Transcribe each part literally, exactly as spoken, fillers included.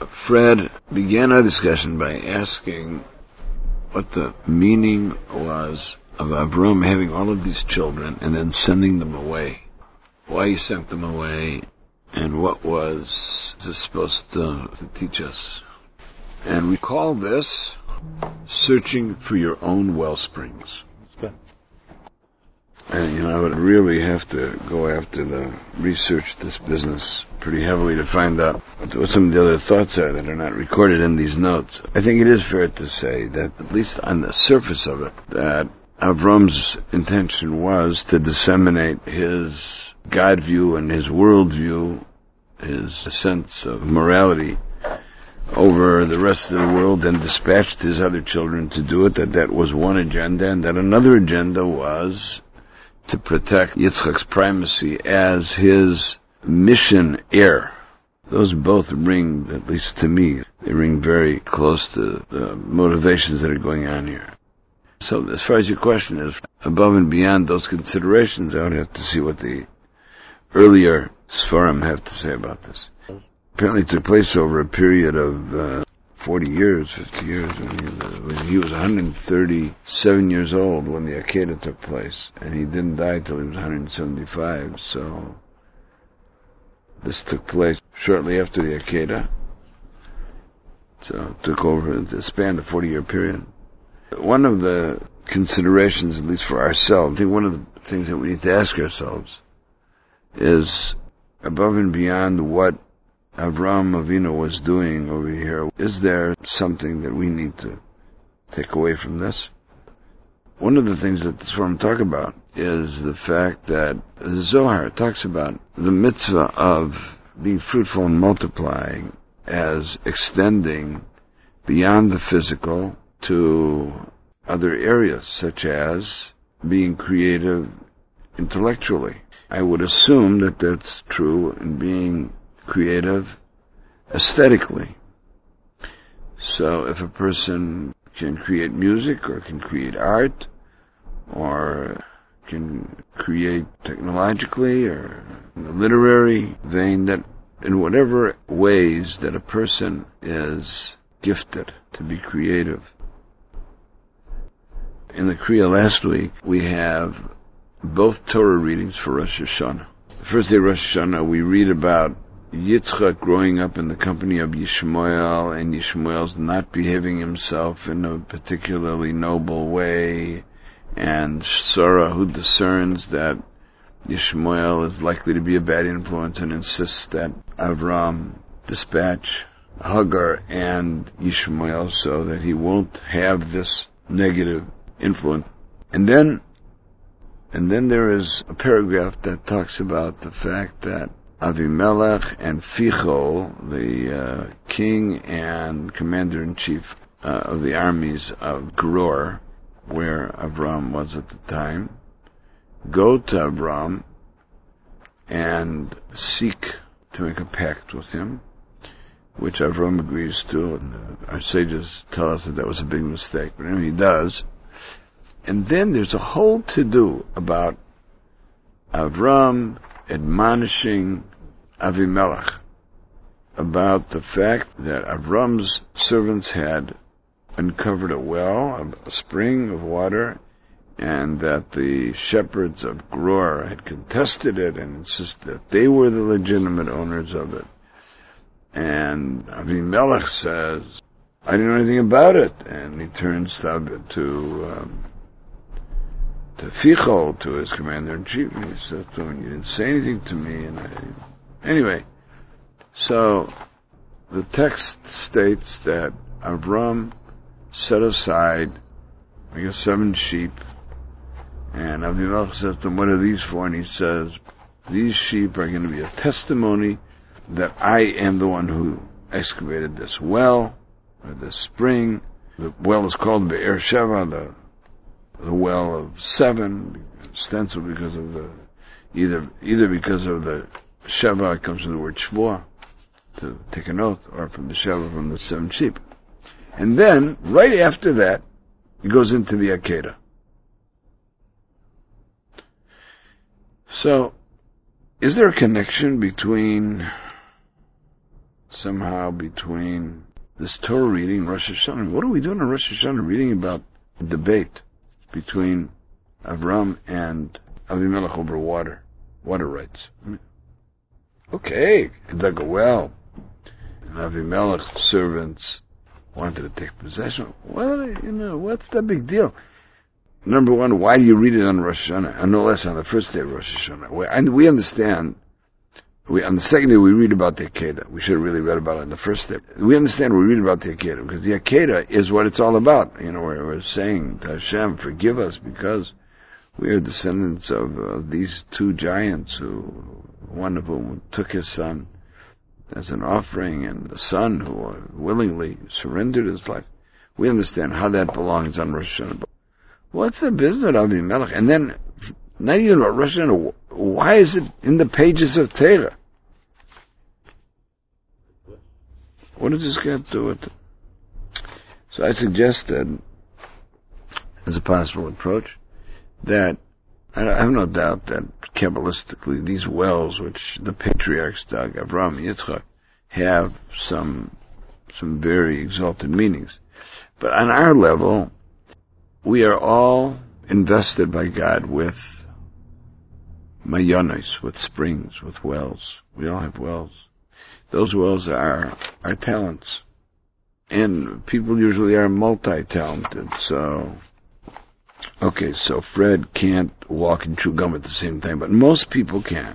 Fred began our discussion by asking what the meaning was of Avram having all of these children and then sending them away. Why he sent them away, and what was this supposed to, to teach us. And we call this searching for your own well springs. And, you know, I would really have to go after the research this business pretty heavily to find out what some of the other thoughts are that are not recorded in these notes. I think it is fair to say that, at least on the surface of it, that Avram's intention was to disseminate his God view and his world view, his sense of morality over the rest of the world, and dispatched his other children to do it. That that was one agenda, and that another agenda was to protect Yitzchak's primacy as his mission heir. Those both ring, at least to me, they ring very close to the motivations that are going on here. So as far as your question is, above and beyond those considerations, I would have to see what the earlier Sfarim have to say about this. Apparently it took place over a period of uh, forty years, fifty years. I mean, he was one hundred thirty-seven years old when the Akedah took place, and he didn't die till he was one hundred seventy-five, so this took place shortly after the Akedah. So it took over the span of a forty-year period. One of the considerations, at least for ourselves, I think one of the things that we need to ask ourselves is, above and beyond what Avram Avinu was doing over here, is there something that we need to take away from this? One of the things that this forum talk about is the fact that the Zohar talks about the mitzvah of being fruitful and multiplying as extending beyond the physical to other areas, such as being creative intellectually. I would assume that that's true in being creative aesthetically. So if a person can create music, or can create art, or can create technologically, or in the literary vein, that in whatever ways that a person is gifted to be creative. In the Kriya last week, we have both Torah readings for Rosh Hashanah. The first day of Rosh Hashanah, we read about Yitzchak growing up in the company of Yishmael, and Yishmael's not behaving himself in a particularly noble way, and Sarah, who discerns that Yishmael is likely to be a bad influence and insists that Avram dispatch Hagar and Yishmael so that he won't have this negative influence. And then and then there is a paragraph that talks about the fact that Avimelech and Fichol, the uh, king and commander-in-chief uh, of the armies of Geror, where Avram was at the time, go to Avram and seek to make a pact with him, which Avram agrees to, and uh, our sages tell us that that was a big mistake, but anyway, he does. And then there's a whole to-do about Avram admonishing Avimelech about the fact that Avram's servants had uncovered a well, a spring of water, and that the shepherds of Geror had contested it and insisted that they were the legitimate owners of it. And Avimelech says, I didn't know anything about it. And he turns to, to um, to Fichol, to his commander-in-chief, and he said to him, you didn't say anything to me. And I, anyway, so the text states that Avram set aside, I guess, seven sheep, and Avimelech says to him, what are these for? And he says, these sheep are going to be a testimony that I am the one who excavated this well, or this spring. The well is called Be'er Sheva, the the well of seven, ostensibly because of the, either either because of the Sheva, it comes from the word Shvua, to take an oath, or from the Sheva, from the seven sheep. And then, right after that, he goes into the Akedah. So, is there a connection between somehow between this Torah reading and Rosh Hashanah. What are we doing on Rosh Hashanah? Reading about a debate between Avram and Avimelech over water, water rights. Okay, he dug a well, and Avimelech's servants wanted to take possession. Well, you know, what's the big deal? Number one, why do you read it on Rosh Hashanah, and no less on the first day of Rosh Hashanah? And we understand, we, on the second day we read about the Akedah. We should have really read about it on the first day. We understand we read about the Akedah, because the Akedah is what it's all about. You know, we're, we're saying to Hashem, forgive us, because we are descendants of uh, these two giants, who, one of whom took his son as an offering, and the son who uh, willingly surrendered his life. We understand how that belongs on Rosh Hashanah. What's the business of Avimelech? And then, not even about Rosh Hashanah, why is it in the pages of Torah? What does this got to do with it? So I suggested, as a possible approach, that I have no doubt that Kabbalistically these wells which the patriarchs dug, Avraham and Yitzchak, have some some very exalted meanings. But on our level, we are all invested by God with mayanos, with springs, with wells. We all have wells. Those wells are our talents. And people usually are multi-talented, so... Okay, so Fred can't walk and chew gum at the same time, but most people can.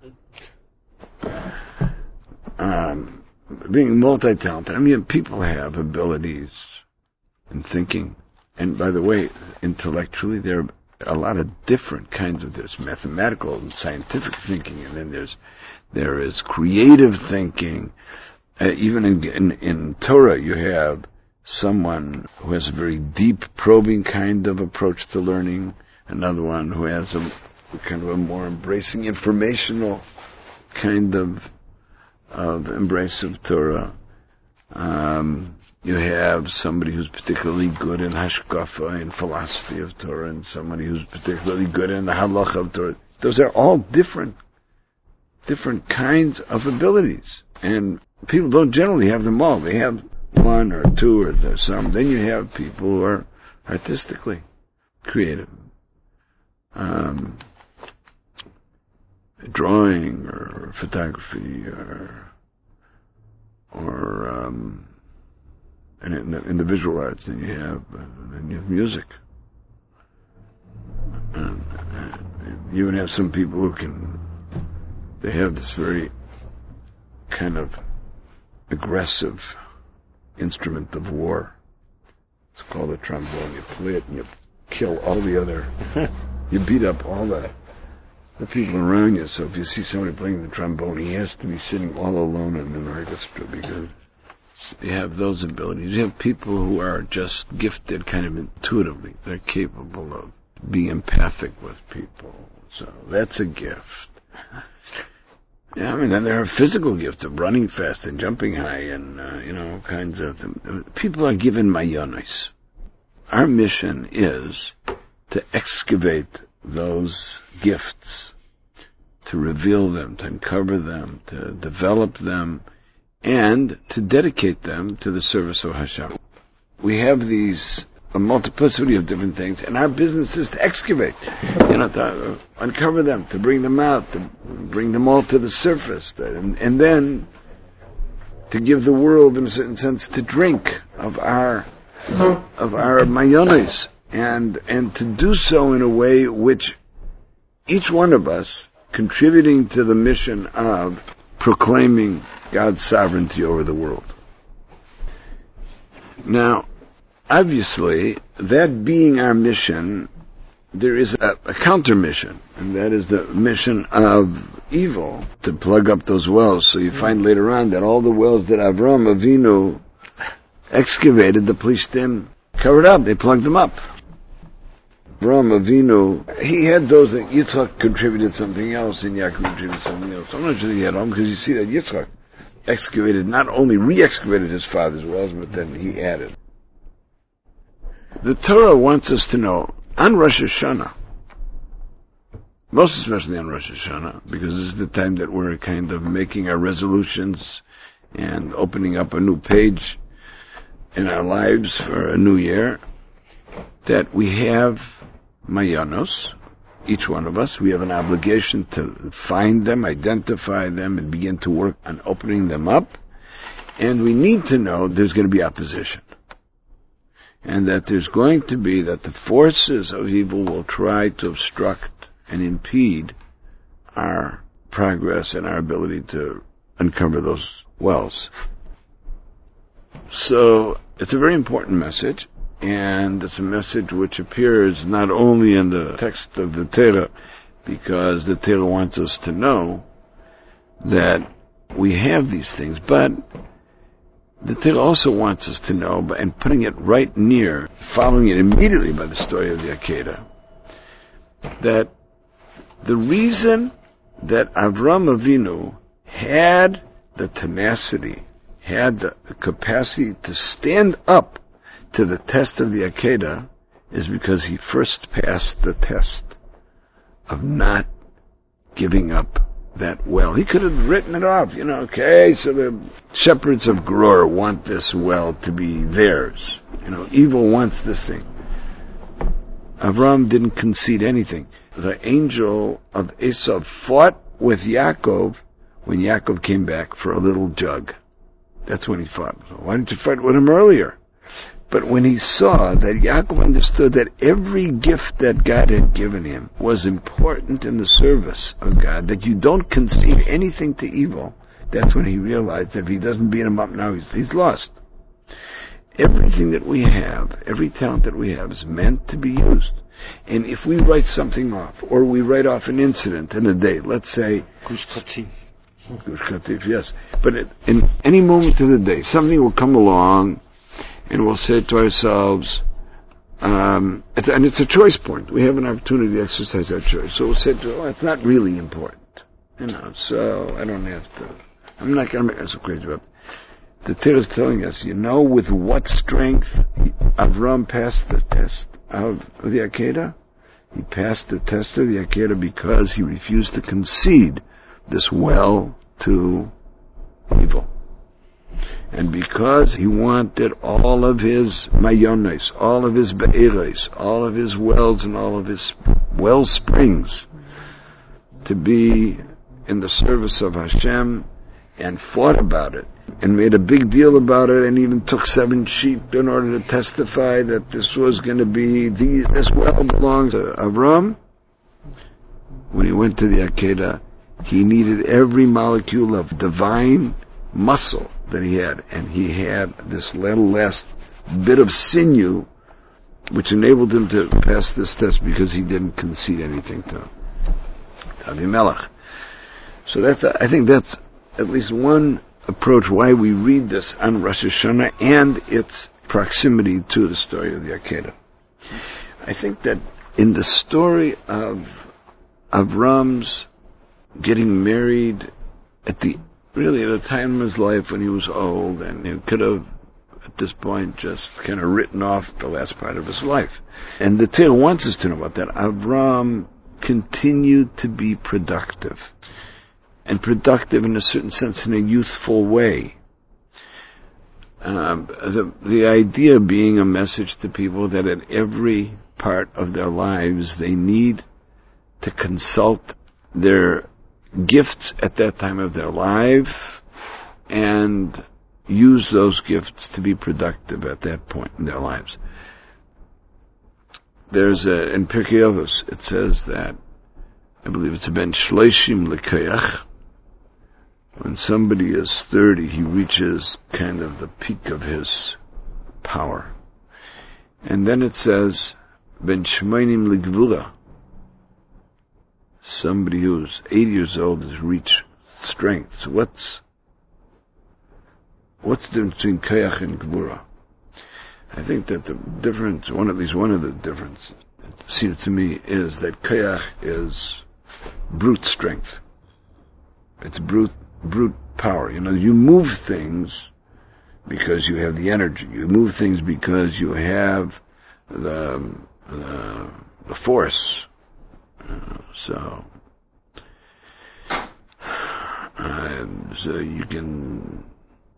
Um, being multi-talented, I mean, people have abilities in thinking. And by the way, intellectually, there are a lot of different kinds of, there's mathematical and scientific thinking, and then there's, there is creative thinking. Uh, even in, in, in Torah, you have someone who has a very deep, probing kind of approach to learning, another one who has a kind of a more embracing, informational kind of of embrace of Torah. Um, you have somebody who's particularly good in hashkafa, in philosophy of Torah, and somebody who's particularly good in the halacha of Torah. Those are all different, different kinds of abilities, and people don't generally have them all. They have one or two or some. Then you have people who are artistically creative, um, drawing or photography or or um, and in the, in the visual arts. Then you have uh, then you have music. Um, uh, you even have some people who can. They have this very kind of aggressive instrument of war. It's called a trombone. You play it and you kill all the other, you beat up all the, the people around you. So if you see somebody playing the trombone, he has to be sitting all alone in an orchestra, because you have those abilities. You have people who are just gifted kind of intuitively. They're capable of being empathic with people. So that's a gift. Yeah, I mean, then there are physical gifts of running fast and jumping high and, uh, you know, kinds of... People are given mayonis. Our mission is to excavate those gifts, to reveal them, to uncover them, to develop them, and to dedicate them to the service of Hashem. We have these... a multiplicity of different things, and our business is to excavate, you know, to uh, uncover them, to bring them out, to bring them all to the surface, to, and, and then to give the world, in a certain sense, to drink of our of our mayonis, and and to do so in a way which each one of us contributing to the mission of proclaiming God's sovereignty over the world. Now, obviously, that being our mission, there is a, a counter mission, and that is the mission of evil, to plug up those wells. So you find later on that all the wells that Avram Avinu excavated, the Plishtim covered up, they plugged them up. Avram Avinu, he had those that Yitzchak contributed something else, and Yaakov contributed something else. I'm not sure he had all, because you see that Yitzchak excavated, not only re-excavated his father's wells, but then he added. The Torah wants us to know, on Rosh Hashanah, most especially on Rosh Hashanah, because this is the time that we're kind of making our resolutions and opening up a new page in our lives for a new year, that we have mayanos, each one of us. We have an obligation to find them, identify them, and begin to work on opening them up. And we need to know there's going to be opposition. And that there's going to be, that the forces of evil will try to obstruct and impede our progress and our ability to uncover those wells. So, it's a very important message, and it's a message which appears not only in the text of the Torah, because the Torah wants us to know that we have these things, but the Torah also wants us to know, and putting it right near, following it immediately by the story of the Akedah, that the reason that Avram Avinu had the tenacity, had the capacity to stand up to the test of the Akedah is because he first passed the test of not giving up that well. He could have written it off, you know, okay, so the shepherds of Geror want this well to be theirs. You know, evil wants this thing. Avram didn't concede anything. The angel of Esav fought with Yaakov when Yaakov came back for a little jug. That's when he fought. So why didn't you fight with him earlier? But when he saw that Yaakov understood that every gift that God had given him was important in the service of God, that you don't concede anything to evil, that's when he realized that if he doesn't beat him up now, he's, he's lost. Everything that we have, every talent that we have is meant to be used. And if we write something off, or we write off an incident in a day, let's say... Gush Katif, yes. But in any moment of the day, something will come along, and we'll say to ourselves, um, it's, and it's a choice point. We have an opportunity to exercise our choice. So we'll say, to, oh, it's not really important. You know, so I don't have to... I'm not going to make myself crazy about it. The Torah is telling us, you know, with what strength Avram passed the test of the Akedah? He passed the test of the Akedah because he refused to concede this well to evil. And because he wanted all of his mayones, all of his be'eres, all of his wells and all of his well springs to be in the service of Hashem, and fought about it, and made a big deal about it, and even took seven sheep in order to testify that this was going to be, the, this well belongs to Avram. When he went to the Akedah, he needed every molecule of divine muscle that he had, and he had this little last bit of sinew which enabled him to pass this test because he didn't concede anything to Avimelech. So that's, I think that's at least one approach why we read this on Rosh Hashanah and its proximity to the story of the Akedah. I think that in the story of Avram's getting married at the really at a time of his life when he was old, and he could have at this point just kind of written off the last part of his life. And the Torah wants us to know about that. Avram continued to be productive. And productive in a certain sense in a youthful way. Um, the, the idea being a message to people that at every part of their lives they need to consult their gifts at that time of their life and use those gifts to be productive at that point in their lives. There's a, in Pirkei Avos, it says that, I believe it's ben shleishim lekoyach. When somebody is thirty, he reaches kind of the peak of his power. And then it says, ben shmeinim legvura. Somebody who's eighty years old has reached strength. So what's what's the difference between koyach and gvura? I think that the difference, one at least one of the differences, it seems to me, is that koyach is brute strength. It's brute brute power. You know, you move things because you have the energy. You move things because you have the the, the force. Uh, so, uh, so you can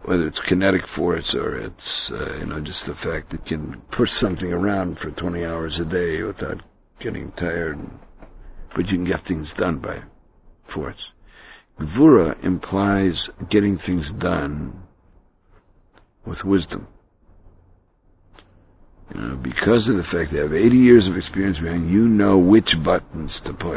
whether it's kinetic force or it's, uh, you know, just the fact that you can push something around for twenty hours a day without getting tired, but you can get things done by force. Gvura implies getting things done with wisdom. You know, because of the fact that you have eighty years of experience behind you, know which buttons to push.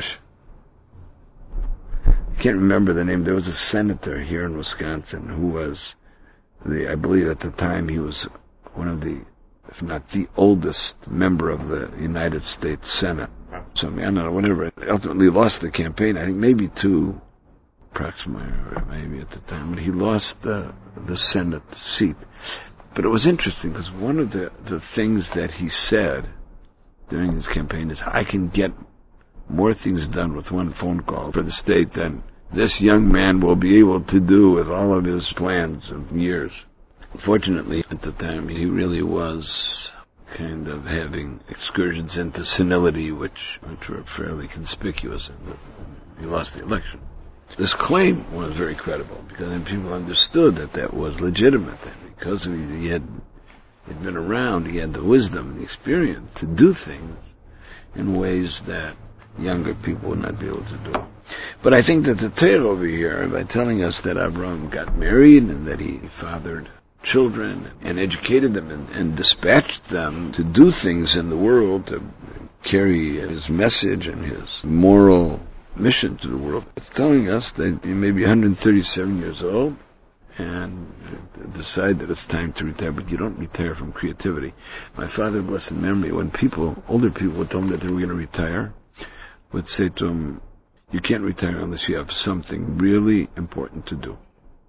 I can't remember the name. There was a senator here in Wisconsin who was the, I believe at the time he was one of the, if not the oldest member of the United States Senate. So I, mean, I don't know, whatever. Ultimately lost the campaign. I think maybe to Proxmire, maybe at the time, but he lost the the Senate seat. But it was interesting because one of the, the things that he said during his campaign is, I can get more things done with one phone call for the state than this young man will be able to do with all of his plans of years. Fortunately, at the time, he really was kind of having excursions into senility, which, which were fairly conspicuous, and he lost the election. This claim was very credible because then people understood that that was legitimate. And because he, he had he'd been around, he had the wisdom, the experience to do things in ways that younger people would not be able to do. But I think that the tale over here, by telling us that Abraham got married and that he fathered children and educated them and, and dispatched them to do things in the world, to carry his message and his moral mission to the world. It's telling us that you may be one hundred thirty-seven years old and decide that it's time to retire, but you don't retire from creativity. My father, blessed memory, when people, older people would tell him that they were going to retire, would say to him, you can't retire unless you have something really important to do.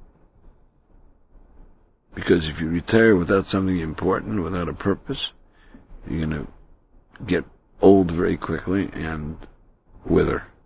Because if you retire without something important, without a purpose, you're going to get old very quickly and wither.